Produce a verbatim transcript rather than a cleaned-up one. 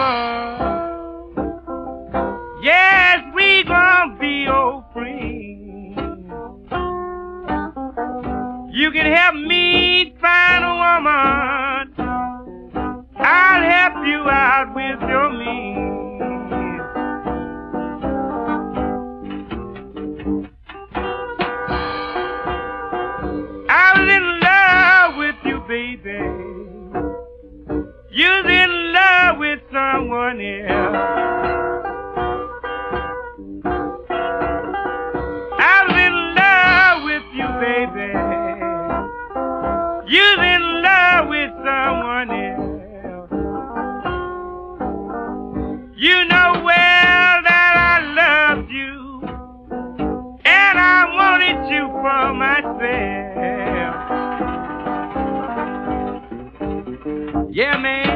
forever. Yes, we gonna be old friends. You can help me find a woman. I'll help you out with your means. I was in love with you, baby. You was in love with someone else. I was in love with you, baby. You was in love with someone else. You know well that I loved you, and I wanted you for myself. Yeah, man.